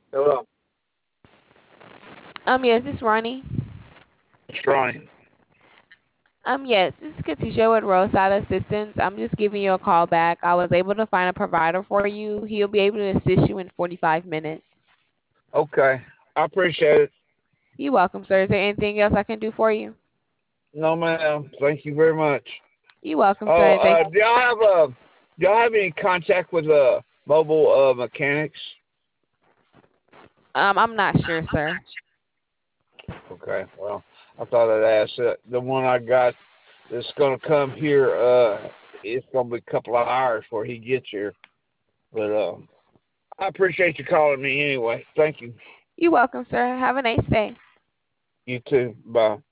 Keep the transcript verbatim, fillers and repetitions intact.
Hello, Um, yes, this is Ronnie. it's Ronnie. Um, yes, this is Katisha with Roadside Assistance. I'm just giving you a call back. I was able to find a provider for you. He'll be able to assist you in forty-five minutes. Okay, I appreciate it. You're welcome, sir. Is there anything else I can do for you? No, ma'am. Thank you very much. You're welcome, sir. Oh, And thank uh, do y'all have uh, do y'all have any contact with uh mobile uh mechanics? um, I'm not sure, sir. Okay, well, I thought I'd ask. Uh, the one I got that's gonna come here. Uh, it's gonna be a couple of hours before he gets here. But uh, I appreciate you calling me anyway. Thank you. You're welcome, sir. Have a nice day. You too. Bye.